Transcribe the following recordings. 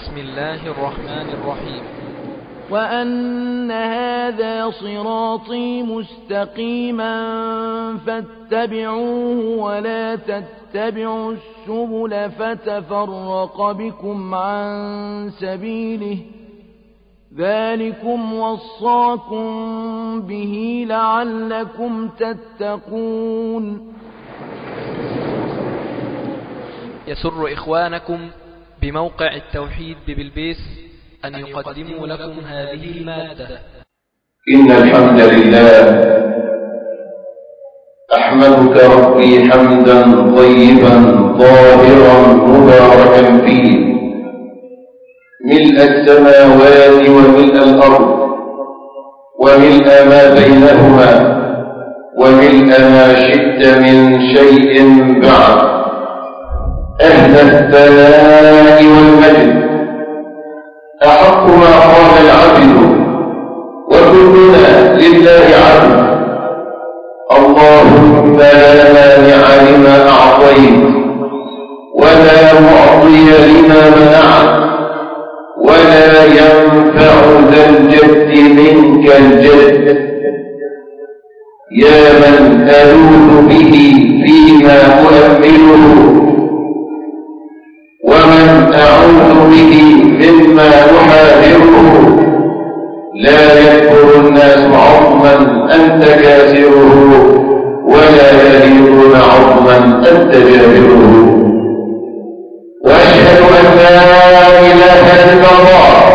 بسم الله الرحمن الرحيم. وأن هذا صراطي مستقيما فاتبعوه ولا تتبعوا السبل فتفرق بكم عن سبيله ذلكم وصاكم به لعلكم تتقون. يسر إخوانكم بموقع التوحيد ببلبيس أن يقدموا لكم هذه المادة. إن الحمد لله أحمدك ربي حمدا طيبا طاهرا مباركا فيه ملء السماوات وملء الأرض وملء ما بينهما وملء ما شئت من شيء بعد. أهل الثناء والمجد أحق ما قال العبد وكلنا لله عبد. اللهم لا مانع لما أعطيت ولا معطي لما منعت ولا ينفع ذا الجد منك الجد. يا من ألوذ به فيما أؤمله ومن أعوذ به مما أحاذره. لا يكبر الناس عظما أنت كاسره ولا يليقون عظما أنت جابره. وأشهد أن لا إله إلا الله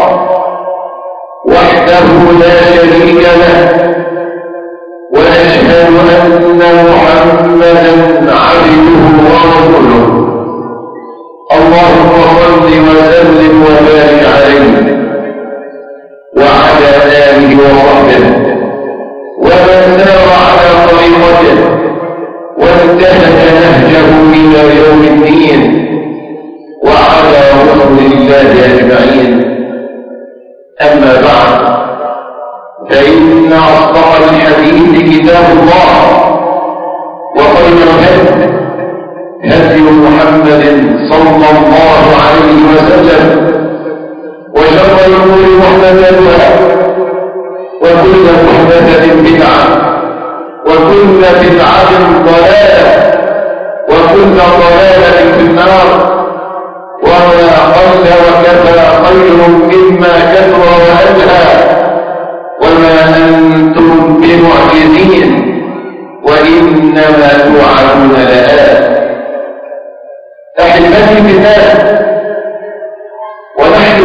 وحده لا شريك له وأشهد أن محمدا عبده ورسوله. اللهم صل وسلم وبارك عليه وعلى آله وصحبه ومن سار على طريقته وانتهج نهجه إلى يوم الدين وعلى رسل الله أجمعين. أما بعد، فإن أصدق الحديث كتاب الله وخير الهدي هدي محمد صلى الله عليه وسلم وشر الأمور محدثاتها وكل محدثة بدعة وكل بدعة ضلالة وكل ضلالة في النار. وما قل وكفى خير مما كثر وألهى وما أنتم بمعجزين وإنما توعدون لآت. أحبتي بالله، ونحن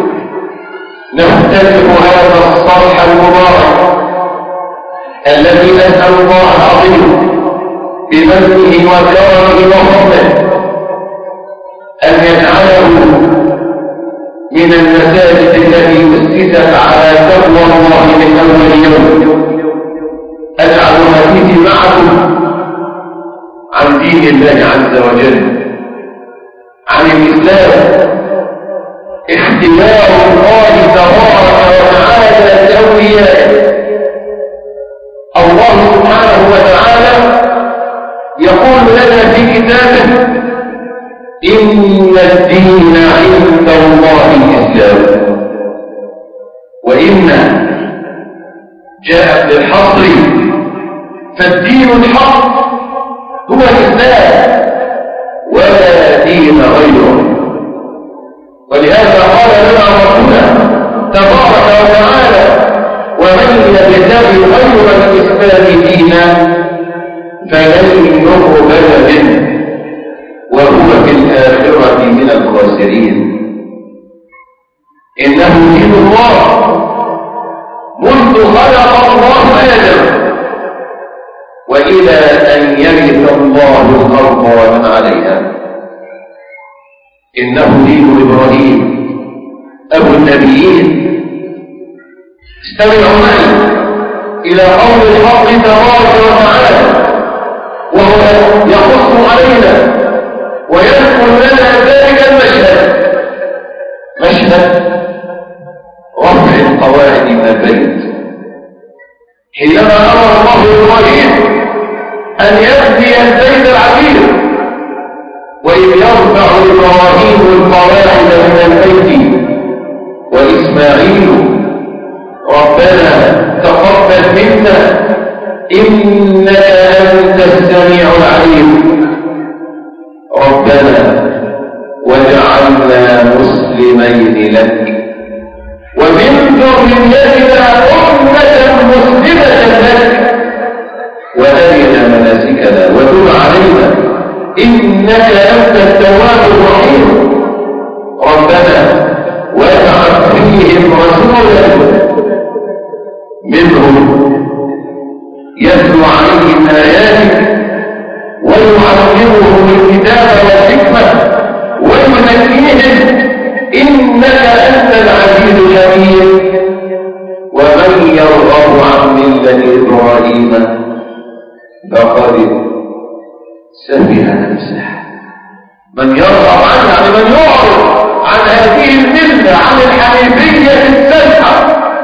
نفتتح هذا الصرح المبارك الذي أسأل الله العظيم بمنه وكرمه وفضله أن يجعله من المساجد التي أسست على تقوى الله من أول يوم. أجعل حديثي معكم عن دين الله عز وجل، عن الإسلام، اختيار الله تبارك وتعالى لأوليائه. الله سبحانه وتعالى يقول لنا في كتابه: إن الدين عند الله الإسلام. وإن جاءت للحصر، فالدين الحق هو الإسلام ولا دين غيره. ولهذا قال لنا ربنا تبارك وتعالى: ومن يبتغي غير الإسلام دينا فلن يقبل منه وهو في الآخرة من الخاسرين. إنه دين الله منذ خلق الله آدم وإلى أن يرث الله الأرض ومن عليها. إنه دين إبراهيم أبو النبيين. استمعوا معي إلى قول الحق تبارك وتعالى وهو يقص علينا ويذكر لنا ذلك المشهد، مشهد رفع القواعد من البيت، حينما أمر الله إبراهيم أن يبني البيت العتيق. وإذ يرفع إبراهيم القواعد من البيت منا إنك أنت السميع العليم. ربنا واجعلنا مسلمين لك ومن ذريتنا أمة مسلمة لك وأرنا مناسكنا وتب علينا إنك أنت التواب الرحيم. ربنا وابعث فيهم رسولا منهم يتلو عليهم آياتك ويعلمهم الكتاب والحكمة ويزكيهم إنك أنت العزيز الحكيم. ومن يرغب عن ملة إبراهيم فقد سفه نفسه. من يرغب عنه يعني من يعرض عن هذه الملة عن الحنيفية السمحة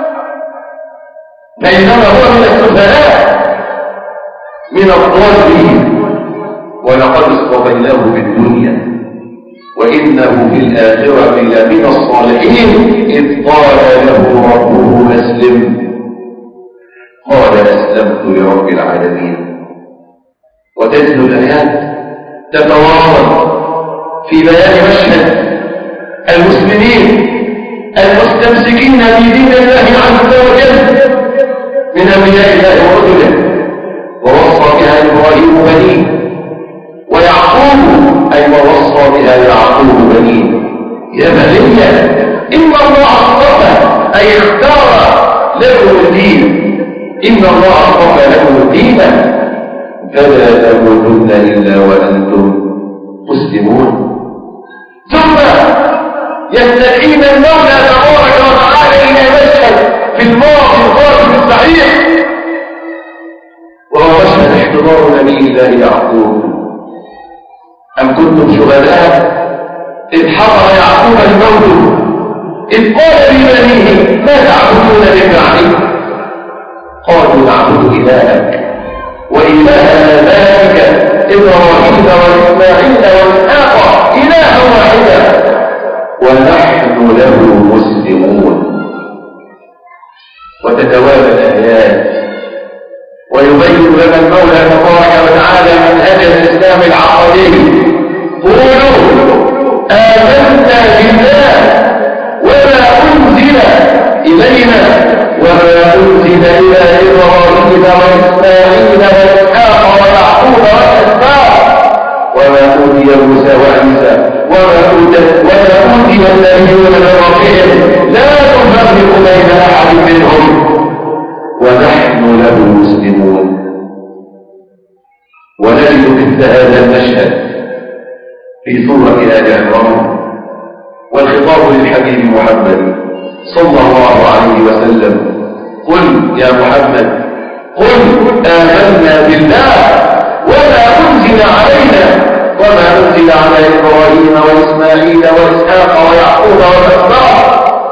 فإنما هو من السفهاء من الضالين. ولقد اصطفيناه في الدنيا وإنه في الآخرة لمن الصالحين. إذ قال له ربه أسلم قال أسلمت لرب العالمين. وتتلو الآيات تتواصل في بيان مشهد المسلمين المستمسكين بدين الله عز وجل من أنبياء الله ورسله. ووصى بها إبراهيم بنيه ويعقوب أي ووصى بها يعقوب بنيه يا بني إن الله اصطفى أي اختار لكم الدين. إن الله اصطفى لكم الدين فلا تموتن إلا وأنتم مسلمون. ثم يستعين المولى تبارك وتعالى إلى مشهد في الماضي القادم الصحيح وهو مشهد احتضار نبي الله يعقوب. أم كنتم شهداء إذ حضر يعقوب الموت إذ قال لبنيه ما تعبدون من بعدي قالوا نعبد إلهك وإله آبائك إبراهيم وإسماعيل وإسحاق إلها واحدا ونحن له مسلمون. وتتوالى الآيات ويبين لنا المولى تبارك وتعالى من أجل الإسلام العقدي. قولوا آمنا بالله وما أنزل إلينا وما أنزل إلى إبراهيم وإسماعيل وإسحاق ويعقوب والأسباط وما أوتي موسى وعيسى وما أوتي النبيون من ربهم لا نفرق بين أحد منهم ونحن له مسلمون. ونجد مثل هذا المشهد في سورة آل عمران والخطاب للحبيب محمد صلى الله عليه وسلم. قل يا محمد قل آمنا بالله وما أنزل علينا وما أنزل على إبراهيم وإسماعيل وإسحاق ويعقوب والأسباط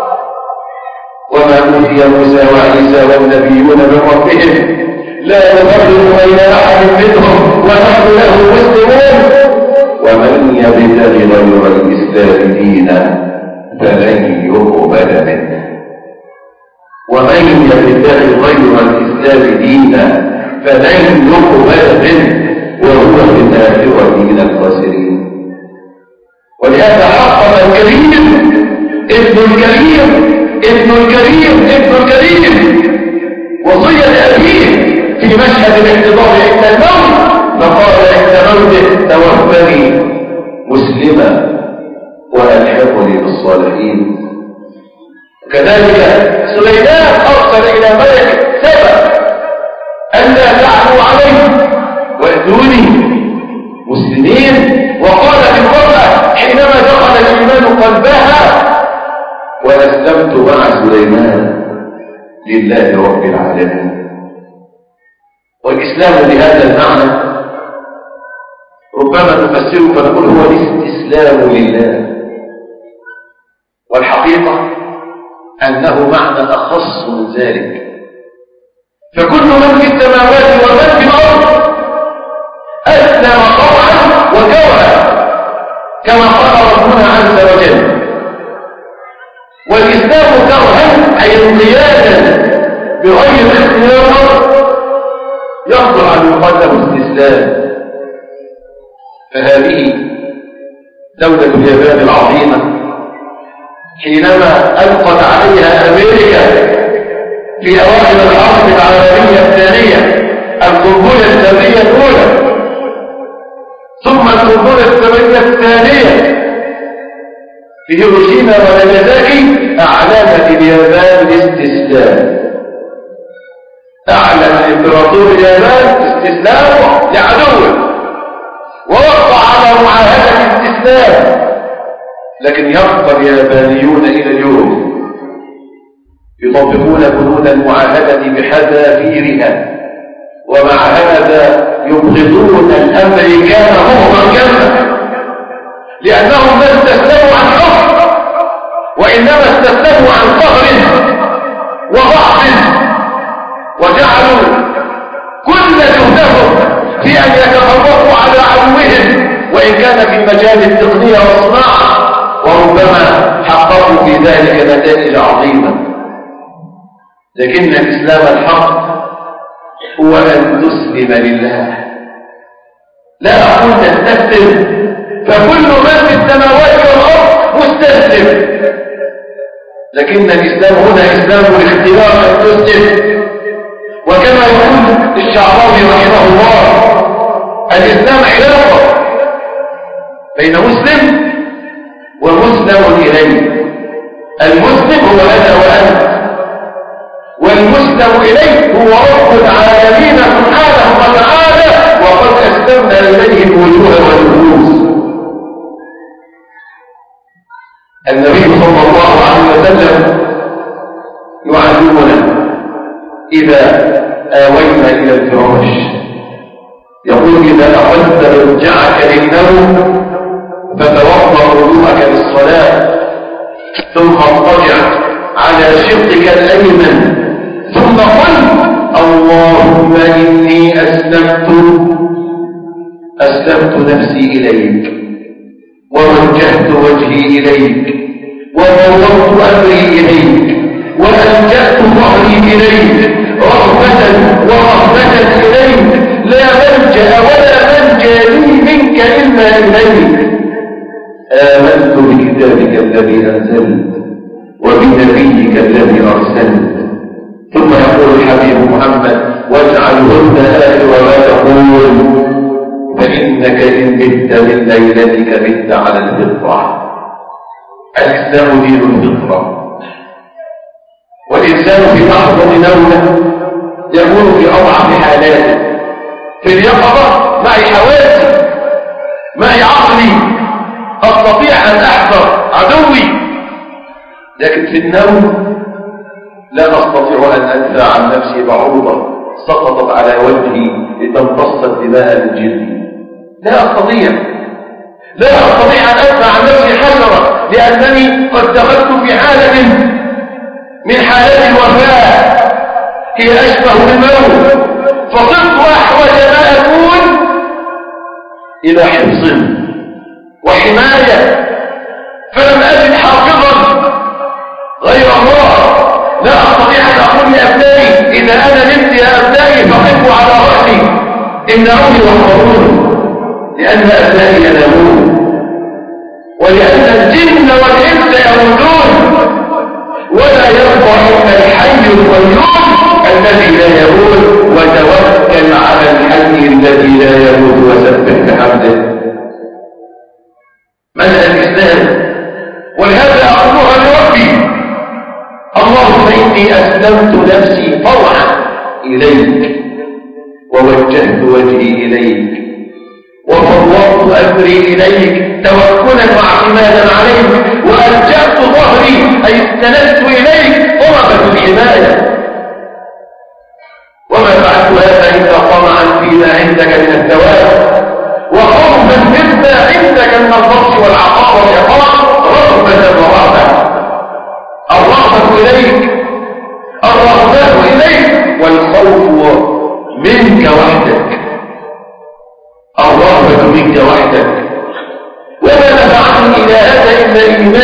وما أوتي موسى وعيسى والنبيون من ربهم لا نفرق بين أحد منهم ونحن له مسلمون. ومن يبتغ غير الإسلام دينا فلن يقبل منه ومن يبتغ غير الإسلام دينا فلن يقبل منه وهو في الآخرة من الخاسرين. ولهذا حقق الكريم ابن الكريم ابن الكريم ابن الكريم وصية أبيه في مشهد الاحتضار عند الموت فقال عند موته توفني مسلما وألحقني بالصالحين. كذلك سليمان أرسل إلى ملك سبأ ألا تعلوا عليه وأتوني مسلمين. وقالت المرأة حينما دخل الإيمان قلبها وأسلمت مع سليمان لله رب العالمين. والإسلام بهذا المعنى ربما نفسره فنقول هو الاستسلام لله، والحقيقة أنه معنى أخص من ذلك. فكل من في السماوات ومن في الأرض أسلم طوعا وكرها كما قال ربنا عز وجل. والإسلام كرها أي انقيادا بغير اختيار يخضع أن يقال له استسلام. فهذه دولة اليابان العظيمة حينما ألقت عليها أمريكا في أواخر الحرب العالمية الثانية القنبلة الذرية الأولى ثم القنبلة الذرية الثانية في هيروشيما وناجازاكي، أعلنت اليابان الاستسلام. أعلن الإمبراطور اليابان استسلامه لعدوه ووقع على معاهدة الاستسلام. لكن يبقى اليابانيون إلى اليوم يطبقون بنود المعاهدة بحذافيرها، ومع هذا يبغضون الأمريكان مهما كان، لأنهم ما استسلموا عن حب وإنما استسلموا عن قهر وضعف، وجعلوا كل جهدهم في أن يتفوقوا على عدوهم، وإن كان في مجال التقنية والصناعة، وربما حققوا في ذلك نتائج عظيمة. لكن الإسلام الحق هو أن تسلم لله. لا أقول تستسلم، فكل من في السماوات والأرض مستسلم، لكن الإسلام هنا إسلام الاختيار أن تسلم. وكما يقول الشعراوي رحمه الله: الإسلام علاقة بين مسلم ومسلم إليه. المسلم هو أنا وأنت، والمسلم إليه هو رب العالمين سبحانه وتعالى، وقد أسلمنا إليه الوجوه والنفوس. النبي صلى الله عليه وسلم يعلمنا إذا آوينا إلى الفراش، يقول: إذا أخذت مرجعك للنوم فتوضأ وضوءك للصلاة، ثم اضطجع على شقك الأيمن، ثم قل: اللهم إني أسلمت نفسي إليك، ووجهت وجهي إليك، وفوضت أمري إليك، وألجأت ظهري إليك، رغبة ورهبة إليك، لا ملجأ ولا منجى لي منك إلا إليك. آمنت بكتابك الذي أنزلت وبنبيك الذي أرسلت. ثم يقول الحبيب محمد: واجعلهن آخر ما تقول، فإنك إن بت من ليلتك بت على الفطرة. الإسلام دين الفطرة، والإنسان في لحظة دولة يكون في أضعف حالاته. في اليقظة معي حواسي، معي عقلي، أستطيع أن أحذر عدوي، لكن في النوم لا أستطيع أن أدفع عن نفسي بعوضة سقطت على وجهي لتمتص الدماء من جلدي. لا أستطيع أن أدفع عن نفسي حسرة لأنني قد دخلت في حالة من حالات الوفاة هي أشبه بالموت، فصرت أحوج ما أكون إلى حفظ وحماية، فلم أجد حافظا غير الله. لا أستطيع أن أقول لأبنائي: إذا أنا نمت يا أبنائي فقفوا على رأسي إنهم يحفظون، لأن أبنائي ينامون، ولأن الجن والإنس يموتون، ولا يبقى إلا الحي القيوم الذي لا يموت. وتوكل على الحي الذي لا يموت وسبح بحمده. منهج الإسلام، ولهذا أقولها لربي: اللهم إني أسلمت نفسي طوعا إليك، ووجهت وجهي إليك، وفوضت أمري إليك توكلا واعتمادا عليك، وألجأت ظهري أي استندت إليك طلبا الحماية. وما فعلت هذا إلا طمعا فيما عندك من الثواب، وخوفا مما عندك من البطش والعقاب والعقاب، رغبة ورهبة. الرغبة إليك، الرغبة إليك، والخوف منك وحدك. الرغبة منك وحدك. وما نفعني إلى هذا إلا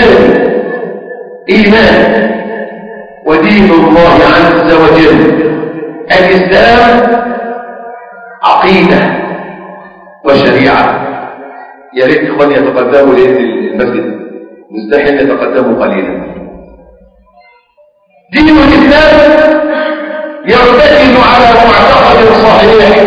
إيمان ودين الله عز وجل. الإسلام عقيدة وشريعة. يا ريت إخواني يتقدموا لأن المسجد مستحيل يتقدموا قليلا. دين الإسلام يرتكز على معتقد صحيح،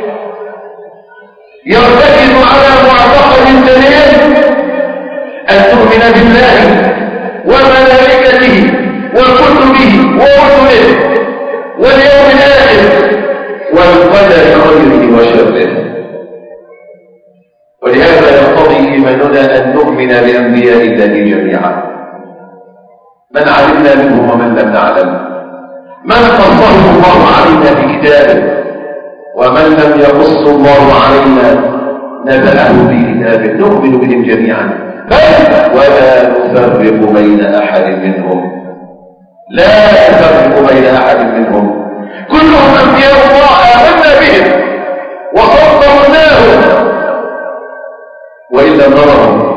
يرتكز على معتقد سليم، أن تؤمن بالله وملائكته وكتبه ورسله واليوم الآخر والقدر خيره وشره. ولهذا يقتضي إيماننا أن نؤمن بأنبياء الله جميعا، من علمنا منهم ومن لم نعلم، من قصه الله علينا في كتابه ومن لم يقص الله علينا نبأه في كتابه، نؤمن بهم جميعا، بل ولا نفرق بين أحد منهم، لا نفرق بين أحد منهم، كلهم أنبياء الله آمنا بهم وصدقناهم وإن لم نرهم.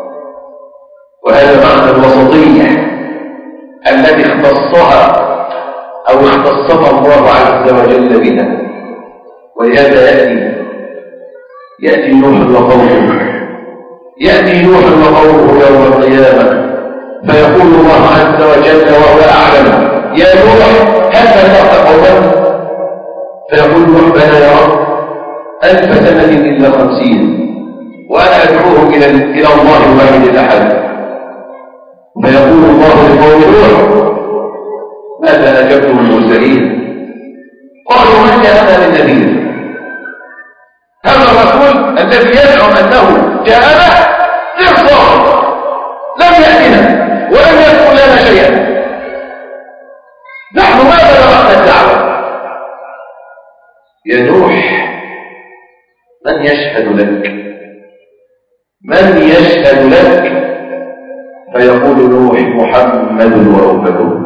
وهذا معنى الوسطية التي اختصها أو اختصها الله عز وجل بها. ولهذا يأتي نوح وقومه، يأتي نوح وقومه يوم القيامة فيقول الله عز وجل وهو أعلم: يا نوح هل بلغت قومك؟ فيقول نوح: بلى يا رب، 1000 سنة إلا 50 وأنا أدعوهم إلى الله الواحد الأحد. فيقول الله لقوم نوح: ماذا أجبتم المرسلين؟ قالوا: من جاءنا من نذير. هذا الرسول الذي يزعم أنه جاءنا إرسال لم يأتنا ولم يذكر لنا شيئا، نحن ما بلغنا الدعوة. يا نوح من يشهد لك؟ من يشهد لك؟ فيقول نوح: محمد وأمته،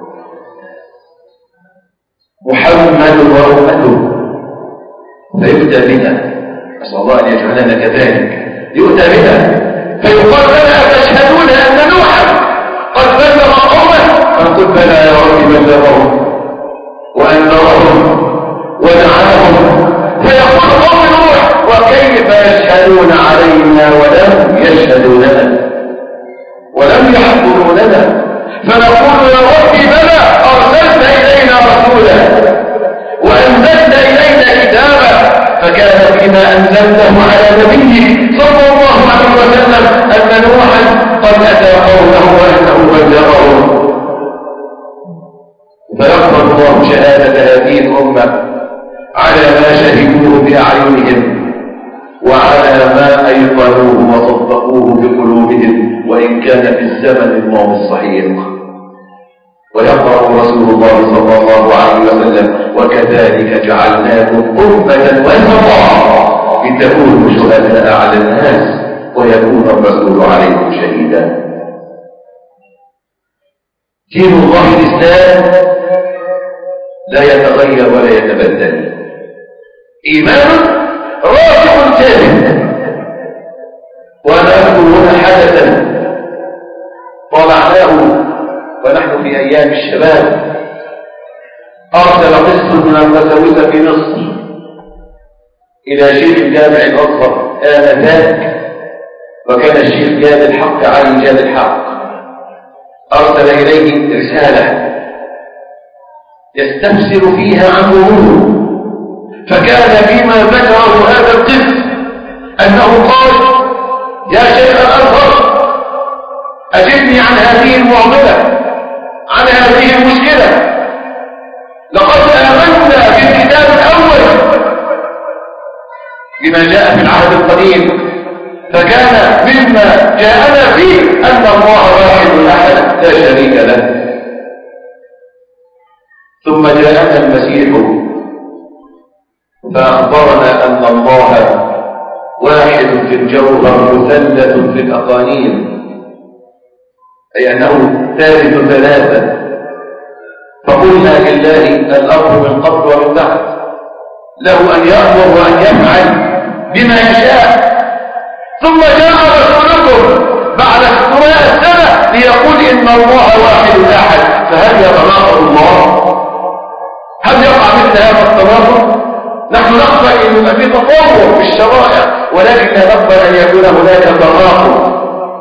محمد وأمته. فيؤتى بنا، نسأل الله أن يجعلنا كذلك، يؤتى بنا فيقال لنا: تشهدون أن نوحا قد بلغ قومه؟ فنقول: بلى يا رب بلغهم وأنذرهم ودعاهم. فيقول قوم نوح: وكيف يشهدون علينا ولم يشهدوا لنا ولم يحضروا لنا؟ فنقول: يا رب بلى، أرسلت إلينا رسولا وأنزلت إلينا كتابا، فكان فيما أنزلته على نبيك صلى الله عليه وسلم أن نوحا قد أتى قومه وأنه بلغهم. فيقبل الله شهادة هذه الأمة على ما شهدوه بأعينهم وعلى ما أيقنوه وصدقوه بقلوبهم، وإن كان في الزمن الماضي الصحيح. ويقرأ رسول الله صلى الله عليه وسلم: وكذلك جعلناكم أمة وسطا لتكونوا شهداء على الناس ويكون الرسول عليكم شهيدا. دين الله الإسلام لا يتغير ولا يتبدل، إيمان راسخ ثابت. وأنا أذكر هنا حدثا طالعناه ونحن في أيام الشباب. أرسل قس من المساوسة في مصر إلى شيخ جامع الأزهر آنذاك، وكان الشيخ جاد الحق علي جاد الحق، أرسل إليه رسالة يستفسر فيها عن أموره. فكان فيما ذكره هذا القس أنه قال: يا شيخ الأزهر، أجبني عن هذه المعضلة، عن هذه المشكلة. لقد آمنا بالكتاب الأول بما جاء في العهد القديم، فكان مما جاءنا فيه أن الله واحد أحد لا شريك له. ثم جاءنا المسيح فأخبرنا أن الله واحد في الجوهر مثلث في الأقانيم، أي أنه ثالث ثلاثة. فقلنا لله الأمر من قبل ومن بعد، له أن يأمر وأن يفعل بما يشاء. ثم جاء رسولكم بعد 600 سنة ليقول إن الله واحد أحد. فهل يتناقض الله؟ هل يقع مثل هذا التناقض؟ نحن نقبل أن يبقى في تطور في الشرائع، ولكن لا نقبل أن يكون هناك تناقض.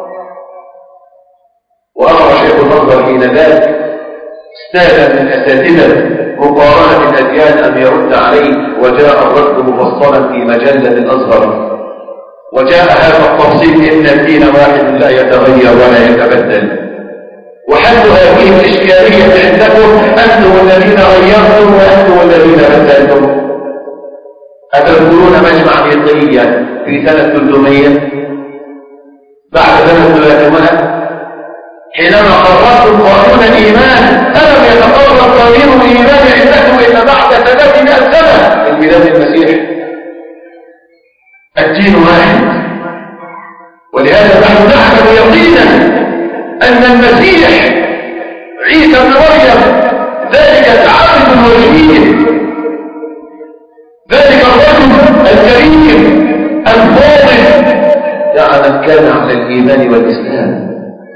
وأمر شيخ الأزهر حين ذاك استاذا من أساتذة مقارنة الأديان أن يرد عليه، وجاء الرد مفصلا في مجلة الأزهر، وجاء هذا التفصيل إن الدين واحد لا يتغير ولا يتبدل. وحل هذه الإشكالية عندكم أنتم الذين غيرتم وأنتم الذين بدلتم. أتذكرون مجمع نيقية في سنة 300 بعد سنة 300 حينما قررتم قانون الإيمان؟ ألم يتقرر قانون الإيمان عندكم إلا بعد 300 سنة من ميلاد المسيح؟ الدين واحد. ولهذا نحن نعلم يقينا أن المسيح عيسى بن مريم ذلك العبد الوجيه، ذلك الرجل الكريم الفاضل، يعني كان على الإيمان والإسلام.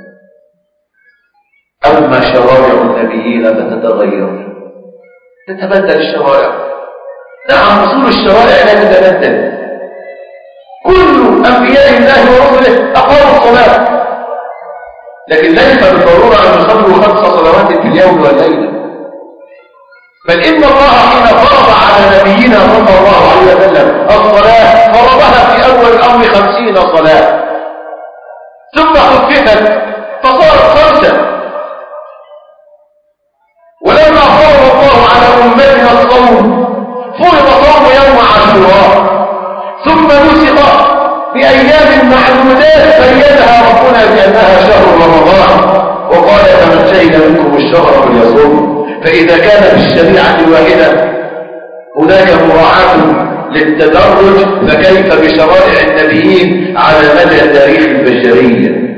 أما شرائع النبيين فتتغير، تتبدل الشرائع. نعم، أصول الشرائع لا تتبدل. كل أنبياء الله ورسله أقاموا الصلاة، لكن ليس بالضرورة أن يصلوا 5 صلوات في اليوم والليلة، بل إن الله حين فرض على نبينا صلى الله عليه وسلم الصلاة فرضها في أول الأمر 50 صلاة، ثم خففت فصارت 5. ولما فرض الله على أمتنا الصوم فرض صوم يوم عاشوراء، ثم نسخ بأيام معدودات بينها ربنا بأنها شهر رمضان، وقال فمن شهد منكم الشهر فليصوم. فإذا كان في الشريعة الواحدة هناك مراعاة للتدرج، فكيف بشرائع النبيين على مدى تاريخ البشرية؟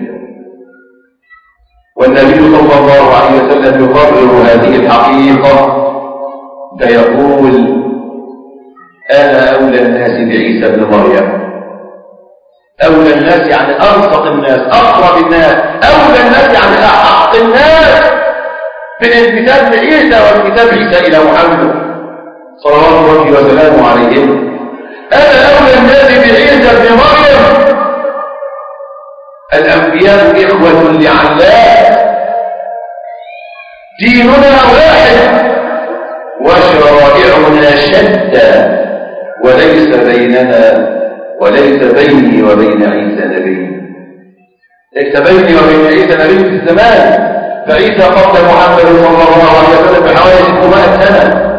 والنبي صلى الله عليه وسلم يقرر هذه الحقيقة فيقول أنا أولى الناس بعيسى بن مريم. أولى الناس يعني أرفق الناس، أقرب الناس، أولى الناس يعني أحق الناس بالانتساب لعيسى وانتساب عيسى إلى محمد صلوات الله وسلامه عليه. أنا أولى الناس بعيسى بن مريم. الأنبياء إخوة لعلاه، ديننا واحد وشرائعنا شتى، وليس بيني وبين عيسى نبي، ليس بيني وبين عيسى نبي في الزمان، فعيسى قبل محمد صلى الله عليه وسلم بحوالي 600 سنة،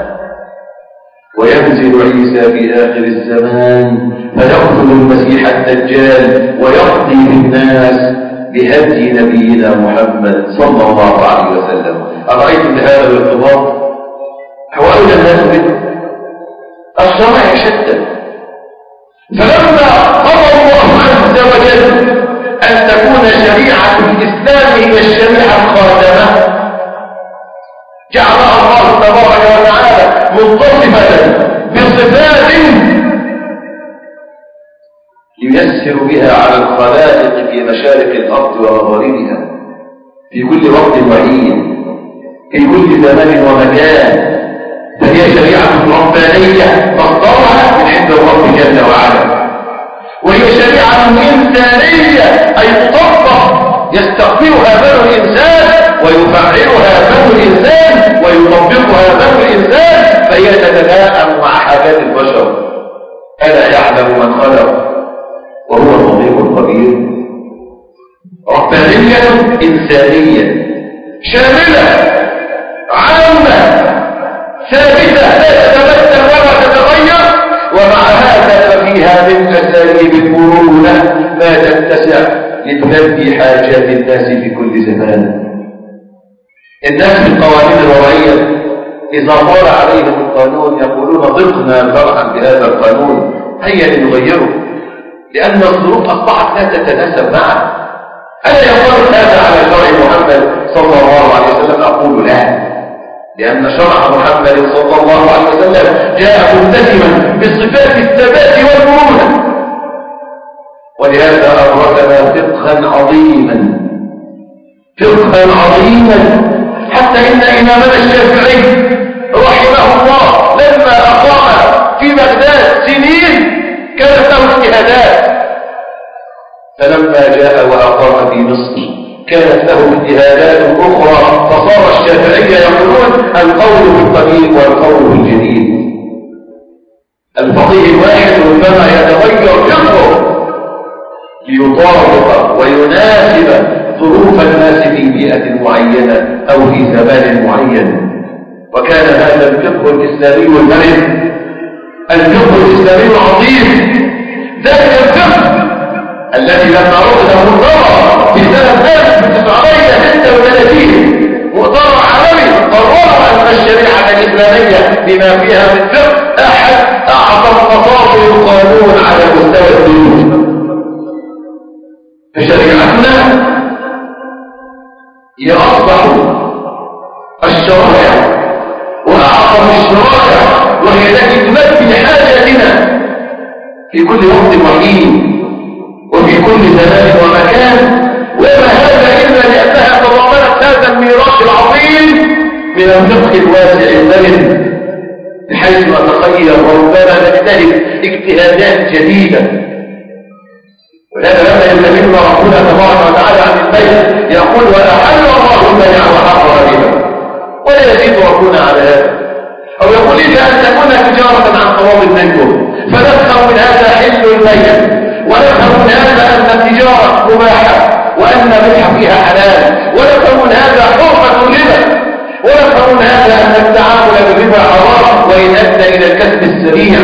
وينزل عيسى في آخر الزمان فيقتل المسيح الدجال ويقضي بالناس بهدي نبينا محمد صلى الله عليه وسلم. أرأيتم بهذا الارتباط؟ هو أولى الناس به. الشرائع شتى، فلما قضى الله عز وجل أن تكون شريعة الإسلام هي الشريعة الخاتمة، جعلها الله تبارك وتعالى متصفة بصفات ييسر بها على الخلائق في مشارق الأرض ومغاربها في كل وقت وحين في كل زمان ومكان. فهي شريعة ربانية مصدرها من عند الرب جل وعلا، وهي شريعة إنسانية أي تطبق يستقبلها بنو الإنسان ويفعلها بنو الإنسان ويطبقها بنو الإنسان، فهي تتلائم مع حاجات البشر. ألا يعلم من خلق وهو اللطيف الخبير. ربانية إنسانية شاملة عامة ثابتة لا تتبدل ولا تتغير، ومع هذا ففيها من أساليب المرونة ما تتسع لتلبي حاجات الناس في كل زمان. الناس في القوانين الوضعية إذا طال عليهم القانون يقولون ضغنا فرحا بهذا القانون، هيا لنغيره، لأن الظروف أصبحت لا تتناسب معه. ألا يقول هذا على شرع محمد صلى الله عليه وسلم؟ أقول لا، لأن شرع محمد صلى الله عليه وسلم جاء ملتزما بصفات الثبات والمرونة، ولهذا أورثنا فقها عظيما حتى إن إمامنا الشافعي رحمه الله لما أقام في بغداد سنين كانت له اجتهادات، فلما جاء وأقام في مصر كانت له اجتهادات أخرى، فصار الشافعية يقولون القول بالقديم والقول بالجديد. الفقيه الواحد ربما يتغير فقهه ليطابق ويناسب ظروف الناس في بيئة معينة أو في زمان معين. وكان هذا الفقه الإسلامي المرن، الفقه الإسلامي العظيم، ذلك الفقه الذي لما عقد مؤتمر في سنة 1936 مؤتمر عالمي قرروا أن الشريعة الإسلامية بما فيها من فقه أحد أعظم مصادر القانون على مستوى الدين. فشريعتنا هي أصبح الشرائع وأعظم الشرائع، وهي التي تمثل حاجاتنا في كل وقت وحين وفي كل زمان ومكان. وما هذا إلا لأنها تضمنت هذا الميراث العظيم من الفقه الواسع المرن، بحيث نتخير وربما نجتهد اجتهادات جديدة. ولهذا لما يكلمنا ربنا تبارك وتعالى عن البيع يقول وأحل الله البيع وحرم الربا، ولا يزيد ربنا على هذا، أو يقول إذا أن تكون تجارة عن تراض منكم، فنفهم من هذا حل البيع، ونفهم من هذا أن التجارة مباحة وأن البيع فيها حلال، ونفهم من هذا حرمة الربا، ونفهم من هذا أن التعامل بالربا حرام وإن أدى إلى الكسب السريع.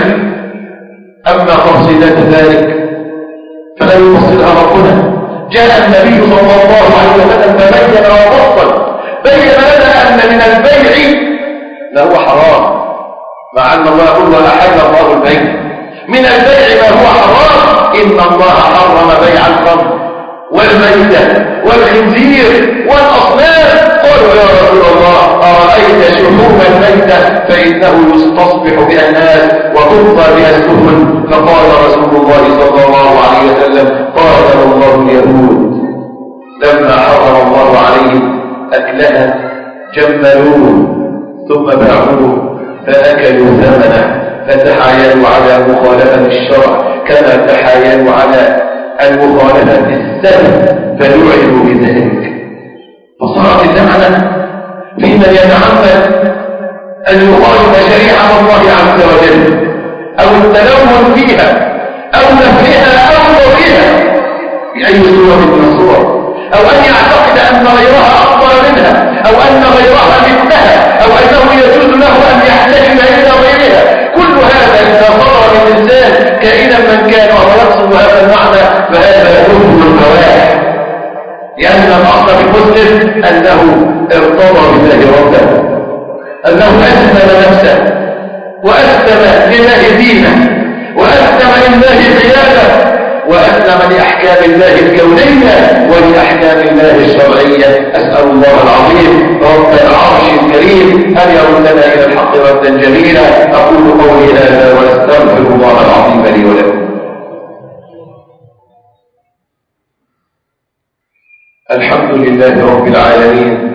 أما تفصيلات ذلك فلا يفصلها ربنا. جاء النبي صلى الله عليه وسلم فبين وفصل، بين لنا أن من البيع ما هو حرام، مع أن الله يقول وأحل الله البيع. من البيع ما هو حرام، إن الله حرم بيع الخمر والميتة والخنزير والأصنام. قالوا يا رسول الله أرأيت شحوم الميتة فإنه يستصبح بها الناس وتبقى بها السفن. فقال رسول الله صلى الله عليه وسلم قاتل الله اليهود لما حرم الله عليهم أكلها جملوه ثم باعوه فأكلوا ثمنه، فتحايلوا على مخالفة الشرع كما تحايلوا على المخالفة السلف فلعنوا بذلك. فصارت اللعنة في من يتعمد أن يخالف شريعة الله عز وجل أو التلون فيها أو نفيها أو ضرها بأي صورة من الصور، أو أن يعتقد أن غيرها أفضل منها أو أن غيرها مثلها أو أنه يجوز له أن يحتكم إلى غيرها. كل هذا إذا صار للإنسان كائنا من كان وهو يقصد هذا المعنى فهذا كفر الفواحش، لأن الأصل في المسلم أنه ارتضى بالله ربه، أنه أسلم نفسه وأسلم لله دينه وأسلم لله قياده وأسلم لأحكام الله الكونية ولأحكام الله الشرعية. أسأل الله العظيم رب العرش الكريم أن يردنا إلى الحق ردا جميلا. أقول قولي هذا وأستغفر الله العظيم لي ولكم. الحمد لله رب العالمين،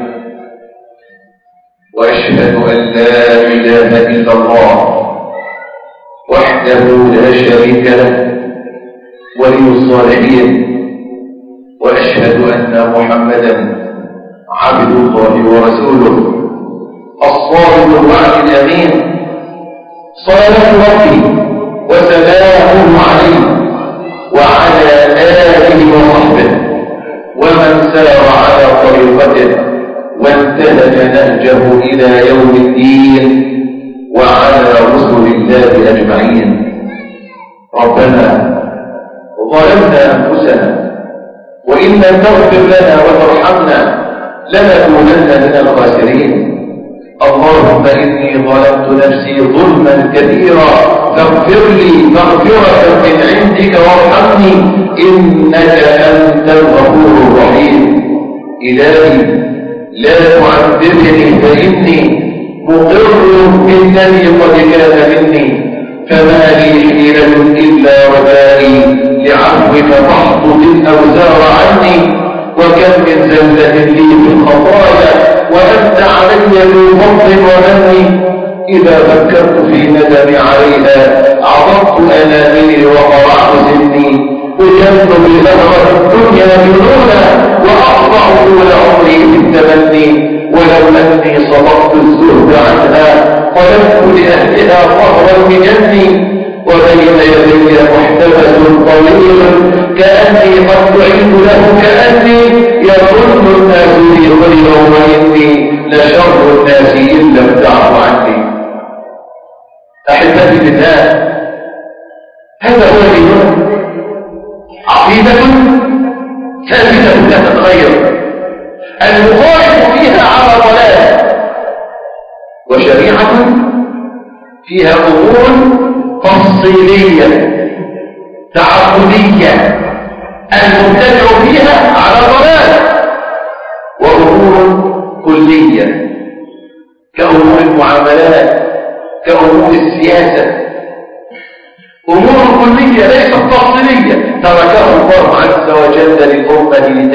وأشهد أن لا إله إلا الله وحده لا شريك له ولي الصالحين، وأشهد أن محمدا عبد الله ورسوله الصادق الوعد الأمين، صلاة ربي وسلامه عليه وعلى آله وصحبه ومن سار على طريقته وانتهج نهجه إلى يوم الدين وعلى رسل الله أجمعين. ربنا ظلمنا أنفسنا وإن لم تغفر لنا وترحمنا لنكونن من الخاسرين. اللهم إني ظلمت نفسي ظلما كثيرا فاغفر لي مغفرة من عندك وارحمني إنك أنت الغفور الرحيم. إلهي لا تعذبني فإني مقر بالذي قد كان مني، فما لي حيلة إلا رجائي لعفوك فاحطب الأوزار عني. وكم من زلة لي في الخطايا وأنت علي ذو فضل ومن، إذا فكرت في ندمي عليها عضبت أناملي وقرعت سني أجنب بزهرة الدنيا جنونا وأقطع طول عمري في التمني ولو أني صدقت الزهد عنها طلبت لأهلها ظهرا بجني وبين يدي محتبس طويل كأني قد دعيت له كأني يظن الناس لي خيرا وإني لشر الناس إن لم تعف عني. أحبتي بالله، هذا هو ديننا، عقيدة ثابتة لا تتغير، المخالف فيها على ضلال، وشريعة فيها أمور تفصيلية تعبدية المبتدع فيها على ضلال، وأمور كلية كأمور المعاملات كأمور السياسة، أمور كلية ليست تفصيلية تركه الله عز وجل للأمة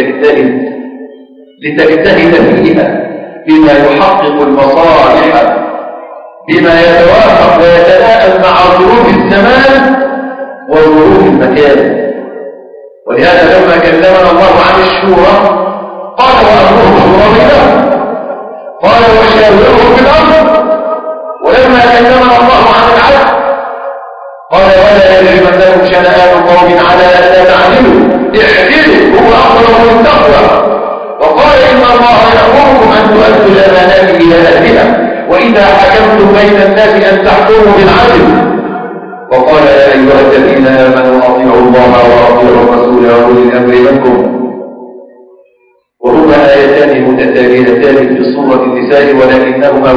لتجتهد فيها بما يحقق المصالح بما يتوافق ويتلائم مع ظروف الزمان وظروف المكان. ولهذا لما كلمنا الله عن الشورى قال وأمره شورى بينهم، قال وشاورهم في الأمر. ولما كلمنا الله عن العدل قال ولا يجرمنكم شنآن قوم على ألا تعدلوا اعدلوا هو أقرب للتقوى. وقال إن الله يأمركم أن تؤدوا الأمانات إلى أهلها وإذا حكمتم بين الناس أن تحكموا بالعدل. وقال يا أيها الذين آمنوا أطيعوا الله وأطيعوا الرسول وأولي الأمر منكم. وهما آيتان متتاليتان في سورة النساء ولكنهما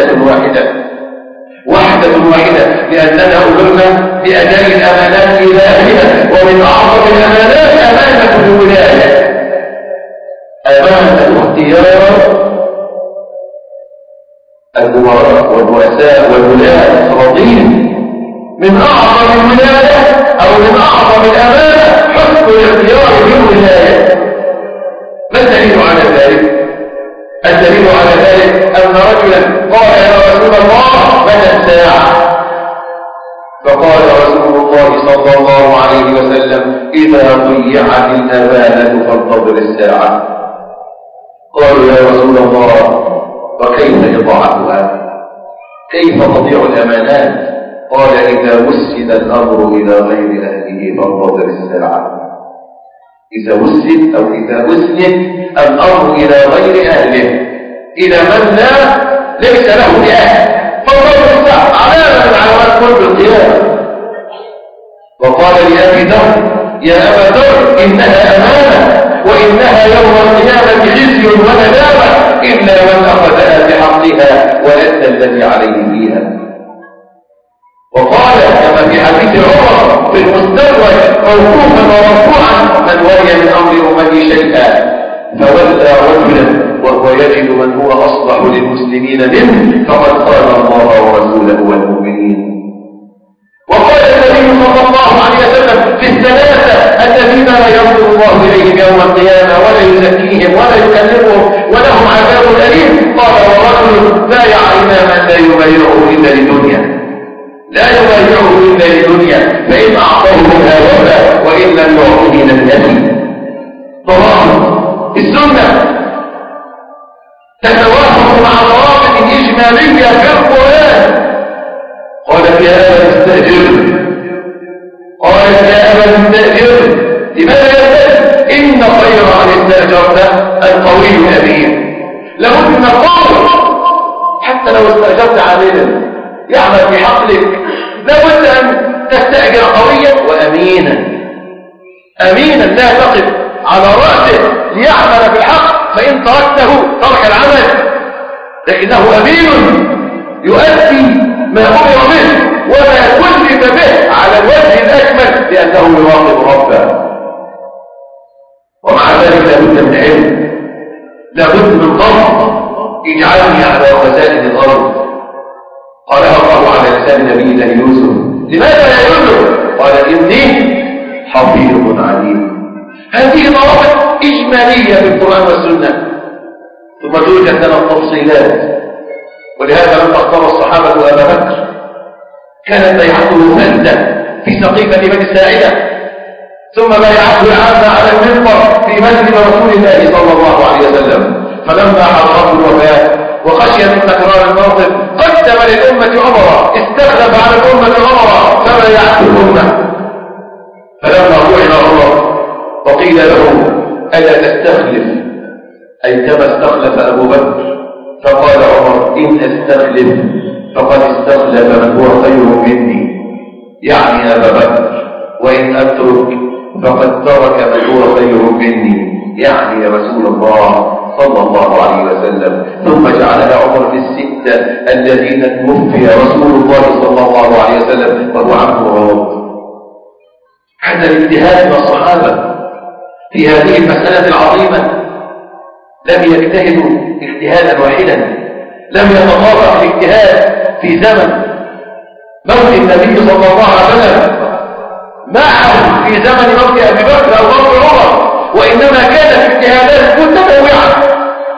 وحدة واحدة لأننا أمرنا بأداء الأمانات إلى أهلها، ومن أعظم الأمانات أمانة الولاية، أمانة اختيار الأمراء والرؤساء والولاة الراضين. من أعظم الولاية أو من أعظم الأمانة حسن الاختيار للولاية. ما الدليل على ذلك؟ الدليل على ذلك أن رجلا قال يا رسول الله متى الساعة؟ فقال رسول الله صلى الله عليه وسلم إذا ضيعت الأمانة فانتظر الساعة. قالوا يا رسول الله وكيف إضاعتها؟ كيف تضيع الأمانات؟ قال إذا وسد الأمر إلى غير أهله فانتظر الساعة. إذا وسد أو إذا وسد الأمر إلى غير أهله إلى من ليس له بأهل فانتظر الساعة، علامة من علامات قرب القيامة. وقال لأبي ذر يا أبا ذر إنها أمانة وإنها يوم القيامة خزي وندامة إلا من أخذها بحقها وأدى الذي عليه فيها. وقال كما في حديث عمر في المستدرك موقوفا ورفوعا من ولي من أمر أمتي شيئا فولى رجلا وهو يجد من هو أصلح للمسلمين منه فقد خان الله ورسوله والمؤمنين. وقال النبي صلى الله عليه وسلم في الثلاثة الذين لا ينظر الله إليهم يوم القيامة ولا يزكيهم ولا يكلمهم ولهم عذاب أليم. قال ورجل بايع إماما لا يبايعه إلا للدنيا فإن أعطاه منها وفى وإن لم يعطه لم يفي. ضوابط السنة تتوافق مع ضوابط إجمالية في القرآن. قالت يا أبا استأجره لماذا يستأجر؟ إن خير من استأجرت القوي الأمين. لابد من القول حتى لو استأجرت عاملا يعمل في حقلك لابد أن تستأجر قويا وأمينا لا تقف على رأسه ليعمل في الحق، فإن تركته ترك العمل، لكنه أمين يؤدي ما أمر به وما كلف به على الوجه الأكمل لأنه يراقب ربه. ومع ذلك لابد من علم، لابد من ضبط. اجعلني على خزائن الأرض قالها الله على لسان نبي الله يوسف. لماذا يا يوسف؟ قال إني حفيظ عليم. هذه ضوابط إجمالية في القرآن والسنة، ثم توجد لنا التفصيلات ولهذا لما اختار الصحابة أبا بكر كانت بيعته فلتة في سقيفة بني ساعدة، ثم بايعته العامة على المنبر في مسجد رسول الله صلى الله عليه وسلم. فلما حضرته الوفاة وخشي من تكرار الموقف قدم للأمة عمر، استخلف على الأمة عمر فبايعته الأمة. فلما طعن عمر وقيل له ألا تستخلف أي كما استخلف أبو بكر، فقال عمر إن أستخلف فقد استخلف من هو خير مني، يعني أبا بكر، وإن أترك فقد ترك من هو خير مني، يعني رسول الله صلى الله عليه وسلم. ثم جعلها عمر في الستة الذين توفي رسول الله صلى الله عليه وسلم وهو عبد الله. هذا الاجتهاد من الصحابة في هذه المسألة العظيمة، لم يجتهدوا اجتهادا واحدا، لم يتطرق الاجتهاد في زمن موت النبي صلى الله عليه وسلم معه في زمن موت أبي بكر أو موت عمر، وإنما كانت اجتهادات متنوعة.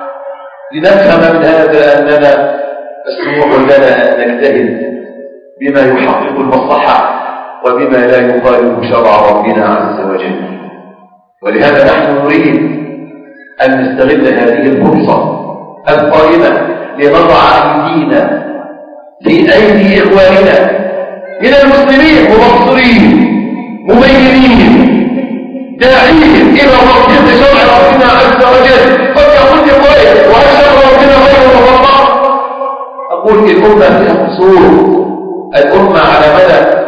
لنفهم من هذا أننا مسموح لنا أن نجتهد بما يحقق المصلحة وبما لا يخالف شرع ربنا عز وجل. ولهذا نحن نريد أن نستغل هذه الفرصة القائمة لنضع أيدينا في أيدي إخواننا من المسلمين مبصرين مبينين داعين إلى تطبيق شرع ربنا عز وجل. قد يقول لقائل وهل شرع ربنا غير مطبق؟ أقول الأمة فيها قصور. الأمة على مدى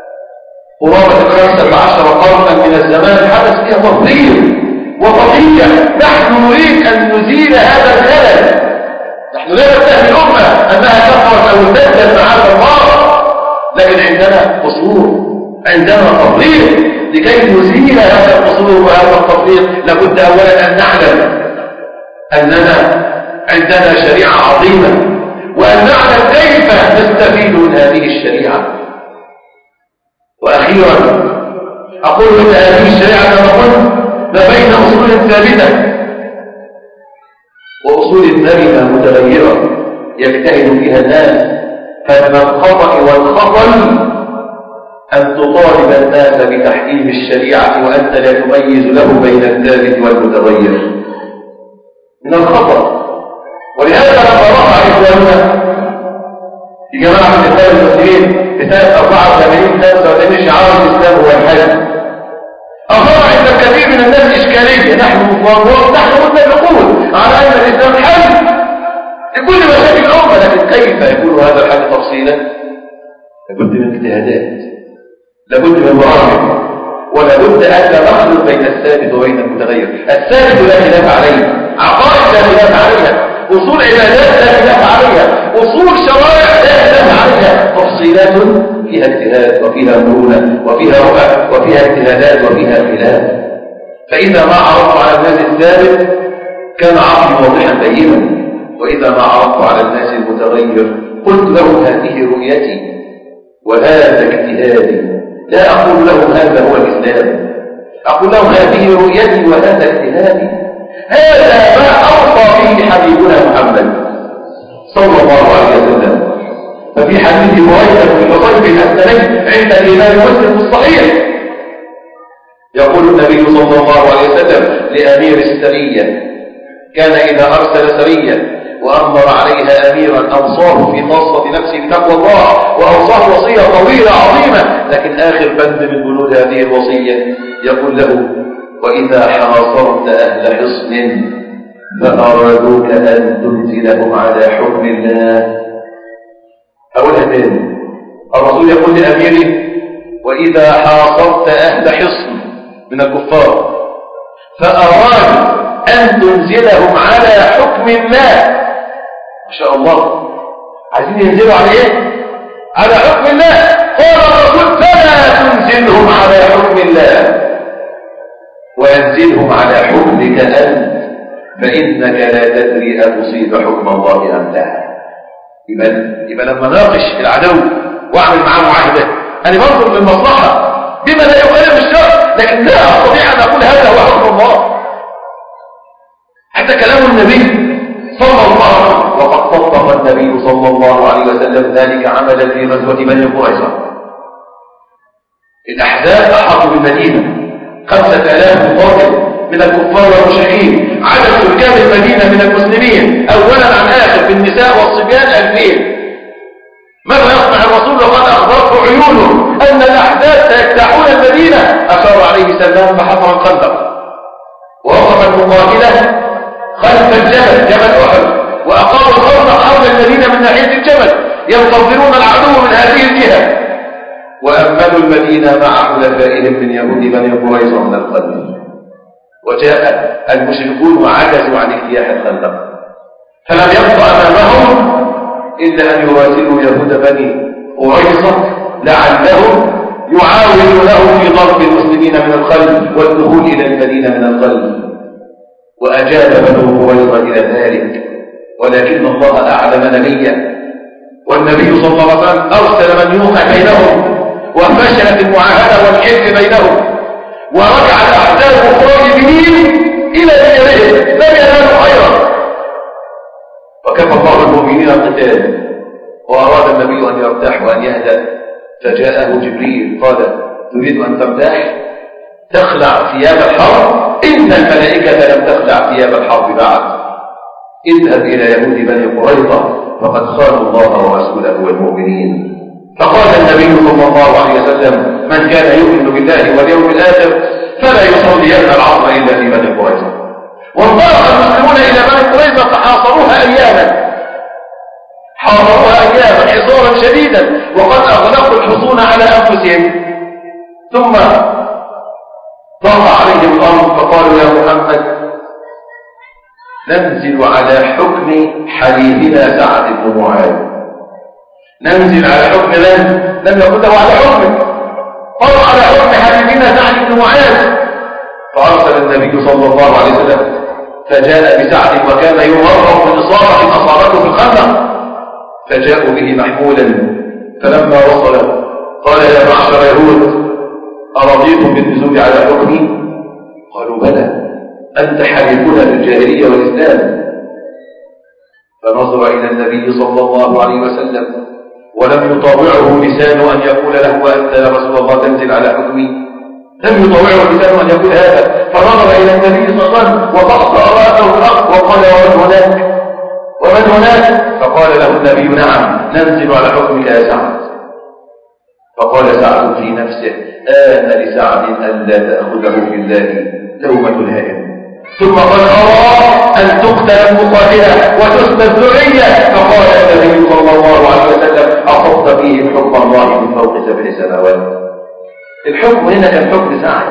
قرابة 15 قرنا من الزمان حدث فيها تفضيل وقضية. نحن نريد أن نزيل هذا الخلل. نحن لا نتهم الأمة أنها كفرت أو ارتدت معاذ الله، لكن عندنا قصور، عندنا تفضيل. لكي نزيل هذا القصور وهذا التفضيل لابد أولا أن نعلم أننا عندنا شريعة عظيمة، وأن نعلم كيف نستفيد من هذه الشريعة. وأخيرا أقول إن هذه الشريعة كما قلت ما بين أصول ثابتة وأصول مرنة متغيرة يجتهد فيها الناس. فمن الخطأ والخطل أن تطالب الناس بتحكيم الشريعة وأنت لا تميز له بين الثابت والمتغير من الخطأ. ولهذا لما رفع إخواننا في جماعة الإسلام المسلمين بسنة 84-85 شعار الإسلام هو الحج، أظهر عند الكثير من الناس إشكالية. نحن متفقون على أن الإسلام حل لكل مشاكل الأمة، لكن كيف يكون هذا الحل تفصيلا؟ لابد من اجتهادات، لابد من برامج، ولابد أن لا نخلط بين الثابت وبين المتغير. الثابت لا خلاف عليه، عقائد لا خلاف عليها، أصول عبادات لا خلاف عليها، أصول شرائع لا خلاف عليها، تفصيلات فيها اجتهاد وفيها مرونة وفيها رؤى وفيها اجتهادات وفيها خلاف. فإذا ما عرضت على الناس الثابت كان عقلي واضحا بينا، وإذا ما عرضت على الناس المتغير قلت لهم هذه رؤيتي وهذا اجتهادي. لا أقول لهم هذا هو الإسلام، أقول لهم هذه رؤيتي وهذا اجتهادي. هذا ما أوصى به حبيبنا محمد صلى الله عليه وسلم. ففي حديث بريدة بن حصيب الحسنين عند الإمام مسلم الصحيح يقول النبي صلى الله عليه وسلم لأمير السرية، كان إذا أرسل سرية وأمر عليها أميرا أوصاه في خاصة نفسه بتقوى الله، وأوصاه وصية طويلة عظيمة، لكن آخر بند من بنود هذه الوصية يقول له: وإذا حاصرت أهل حصن فأرادوك أن تنزلهم على حكم الله. أقولها تاني، الرسول يقول لأميره: وإذا حاصرت أهل حصن من الكفار فأرادوا أن تنزلهم على حكم الله، ما شاء الله، عايزين ينزلوا على إيه؟ على حكم الله. قال الرسول: فلا تنزلهم على حكم الله، وينزلهم على حكمك أنت، فإنك لا تدري أتصيب حكم الله أم لا. يبقى لما ناقش العدو واعمل معاه معاهدة، أنا بنظر للمصلحة بما لا يخالف الشرع، لكن لا أستطيع أن أقول هذا هو حكم الله. حتى كلام النبي صلى الله عليه وسلم: وقد طبق النبي النبي صلى الله عليه وسلم ذلك عملا في غزوة بني قريظة. الأحزاب أحاطوا بالمدينة 5000 مقاتل من الكفار والمشركين، عدد سكان المدينة من المسلمين أولا عن آخر بالنساء والصبيان 2000. ماذا يصنع الرسول وقد أخبرته عيونه أن الأحزاب سيجتاحون المدينة؟ أشار عليه سلام فحفر الخندق ووقف المقاتلة خلف الجبل جبل أحد، وأقاموا الخندق حول المدينة من ناحية الجبل ينتظرون العدو من هذه الجهة، وأمنوا المدينة مع حلفائهم من يهود بني قريظة من الخلف. وجاء المشركون وعجزوا عن اجتياح الخندق، فلم يبق أمامهم إلا أن يراسلوا يهود بني قريظة لعلهم يعاونونه في ضرب المسلمين من الخلف والدخول إلى المدينة من الخلف. وأجاب بنو قريظة إلى ذلك، ولكن الله أعلم نبيه، والنبي صلى الله عليه وسلم أرسل من يوقع بينهم، وفشلت المعاهدة والحلف بينهم، ورجع الأحزاب خائبين إلى ديارهم لم ينالوا خيرا. وكفى الله المؤمنين القتال، وأراد النبي أن يرتاح وأن يهدأ، فجاءه جبريل قال: تريد أن ترتاح؟ تخلع ثياب الحرب؟ إن الملائكة لم تخلع ثياب الحرب بعد. اذهب إلى يهود بني قريظة فقد خانوا الله ورسوله والمؤمنين. فقال النبي صلى الله عليه وسلم: من كان يؤمن بالله واليوم الآخر فلا يصلين العصر إلا في بني قريظة. وانطلق المسلمون إلى بني قريظة فحاصروها أياما، حصارا شديدا، وقد أغلقوا الحصون على أنفسهم. ثم ضاق عليهم الأمر فقالوا: يا محمد ننزل على حكم حليفنا سعد بن معاذ. ننزل على حكم لم يقل له على حكمك، قالوا على حكم حليفنا سعد بن معاذ. فأرسل النبي صلى الله عليه وسلم فجاء بسعد، وكان يمرض بإصابة أصابته في الخندق، فجاءوا به محمولا. فلما وصل قال: يا معشر يهود أرضيتم بالنزول على حكمي؟ قالوا: بلى، أنت حليفنا في الجاهلية والإسلام. فنظر إلى النبي صلى الله عليه وسلم ولم يطاوعه لسان أن يقول له: وأنت يا رسول الله تنزل على حكمي؟ لم يطاوعه لسان أن يقول هذا. فنظر إلى النبي صلى الله عليه وسلم وضغط رأسه الأرض وقال: ومن هناك؟ فقال له النبي: نعم، ننزل على حكمك يا سعد. فقال سعد في نفسه: آن لسعد أن لا تأخذه في الله لومة لائم. ثم قال: أرى أن تقتل المقاتلة وتسبى الذرية. فقال النبي صلى الله عليه وسلم: أخذت فيه حكم الله من فوق 7 سماوات. الحكم هنا كان حكم سعد،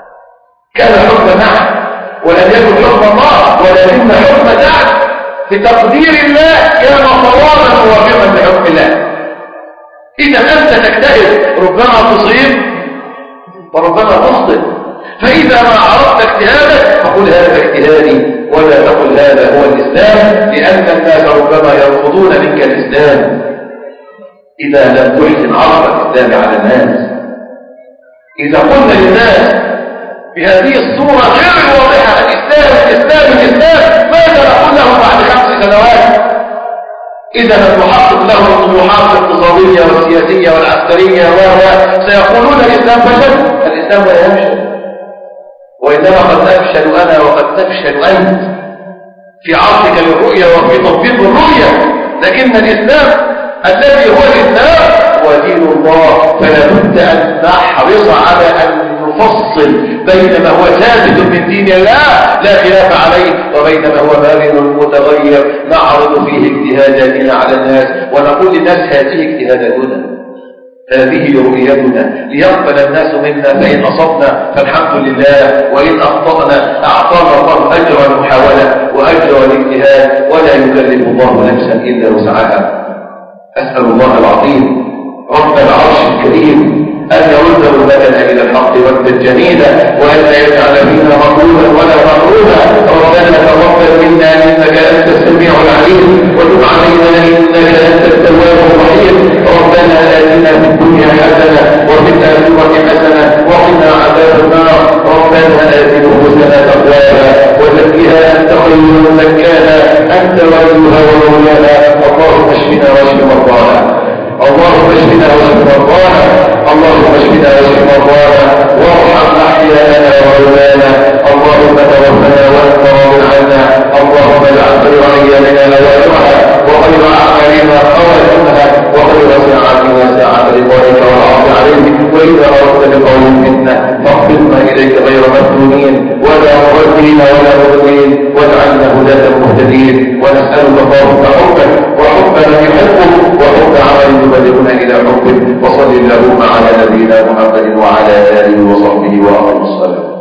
كان حكم سعد ولم يكن حكم الله، ولكن حكم سعد في تقدير الله كان صوابا موافقا لحكم الله. إذا أنت تجتهد ربما تصيب وربما تخطئ، فإذا ما عرفت اجتهادك فقل هذا اجتهادي ولا تقل هذا هو الإسلام، لأن الناس ربما يرفضون منك الإسلام إذا لم تحسن عرض الإسلام على الناس. إذا قلنا للناس بهذه الصورة غير الواضحة الإسلام ماذا نقول لهم بعد 5 سنوات؟ إذا لم نحقق لهم الطموحات الاقتصادية والسياسية والعسكرية سيقولون الإسلام فشل. الإسلام لا يفشل، وإنما قد أفشل أنا وقد تفشل أنت في عرضك للرؤية وفي تطبيق الرؤية. لكن الإسلام الذي هو الإسلام هو دين الله، فلا بد أن نحرص على أن نفصل بين ما هو ثابت من دين الله لا خلاف عليه وبين ما هو بارد متغير نعرض فيه اجتهاداتنا على الناس ونقول للناس هذه اجتهاداتنا، هذه رؤيتنا، ليقبل الناس منا. فإن أصبنا فالحمد لله، وإن أخطأنا أعطانا الله أجر المحاولة وأجر الاجتهاد، ولا يكلف الله نفسا إلا وسعها. أسأل الله العظيم رب العرش الكريم أن يرد أمتنا إلى الحق ردا جميلا، وأن يجعل فينا مقبولا ولا مغروبا. ربنا تقبل منا إنك أنت السميع العليم، وتب علينا إنك أنت التواب الرحيم. ربنا آتنا في الدنيا حسنة وفي الآخرة حسنة وقنا عذاب النار. ربنا آت نفوسنا تقواها وزكها أنت خير من زكاها، أنت وليها ومولاها. اللهم مضلين ولا مضلين، واجعلنا هداة مهتدين، ونسألك اللهم حبك وحب من يحبك وحب عمل يبلغنا إلى حبك. وصل اللهم على نبينا محمد وعلى آله وصحبه وأقم الصلاة.